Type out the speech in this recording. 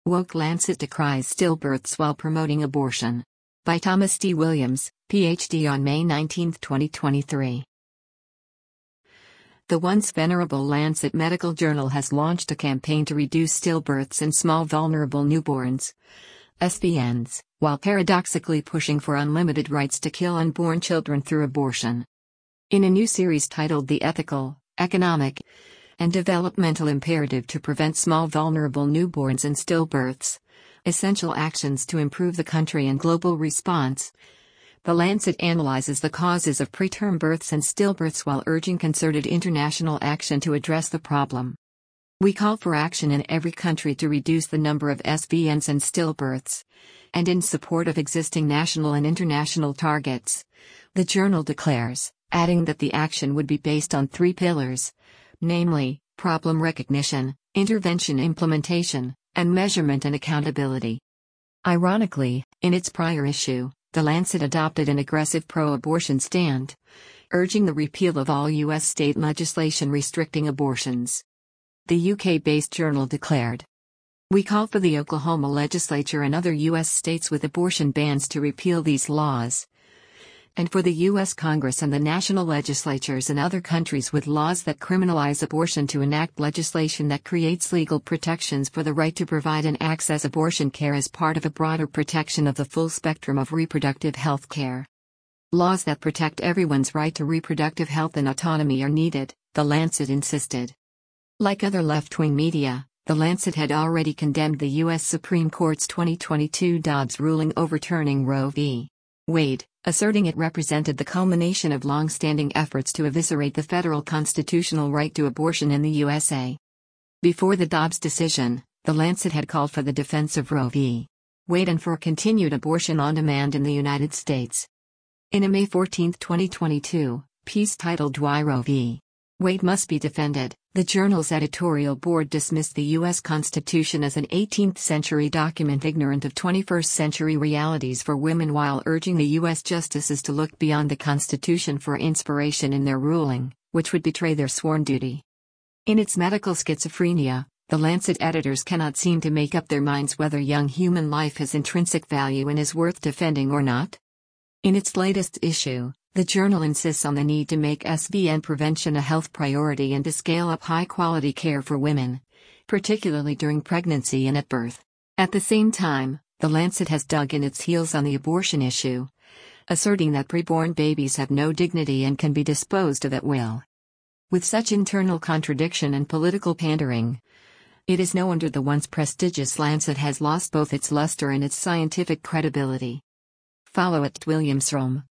Woke Lancet decries stillbirths while promoting abortion. By Thomas D. Williams, Ph.D. on May 19, 2023. The once venerable Lancet Medical Journal has launched a campaign to reduce stillbirths in small vulnerable newborns, SVNs, while paradoxically pushing for unlimited rights to kill unborn children through abortion. In a new series titled The Ethical, Economic, and Developmental Imperative to Prevent Small Vulnerable Newborns and Stillbirths, Essential Actions to Improve the Country and Global Response, The Lancet analyzes the causes of preterm births and stillbirths while urging concerted international action to address the problem. We call for action in every country to reduce the number of SVNs and stillbirths, and in support of existing national and international targets, the journal declares, adding that the action would be based on 3 pillars, namely, problem recognition, intervention implementation, and measurement and accountability. Ironically, in its prior issue, The Lancet adopted an aggressive pro-abortion stand, urging the repeal of all U.S. state legislation restricting abortions. The UK-based journal declared, "We call for the Oklahoma legislature and other U.S. states with abortion bans to repeal these laws, and for the U.S. Congress and the national legislatures in other countries with laws that criminalize abortion to enact legislation that creates legal protections for the right to provide and access abortion care as part of a broader protection of the full spectrum of reproductive health care. Laws that protect everyone's right to reproductive health and autonomy are needed," The Lancet insisted. Like other left-wing media, The Lancet had already condemned the U.S. Supreme Court's 2022 Dobbs ruling overturning Roe v. Wade, asserting it represented the culmination of long-standing efforts to eviscerate the federal constitutional right to abortion in the USA. Before the Dobbs decision, The Lancet had called for the defense of Roe v. Wade and for continued abortion on demand in the United States. In a May 14, 2022, piece titled "Why Roe v. Wade Must Be Defended," the journal's editorial board dismissed the U.S. Constitution as an 18th-century document ignorant of 21st-century realities for women while urging the U.S. justices to look beyond the Constitution for inspiration in their ruling, which would betray their sworn duty. In its medical schizophrenia, The Lancet editors cannot seem to make up their minds whether young human life has intrinsic value and is worth defending or not. In its latest issue, the journal insists on the need to make SVN prevention a health priority and to scale up high-quality care for women, particularly during pregnancy and at birth. At the same time, The Lancet has dug in its heels on the abortion issue, asserting that preborn babies have no dignity and can be disposed of at will. With such internal contradiction and political pandering, it is no wonder the once prestigious Lancet has lost both its luster and its scientific credibility. Follow @WilliamsRome.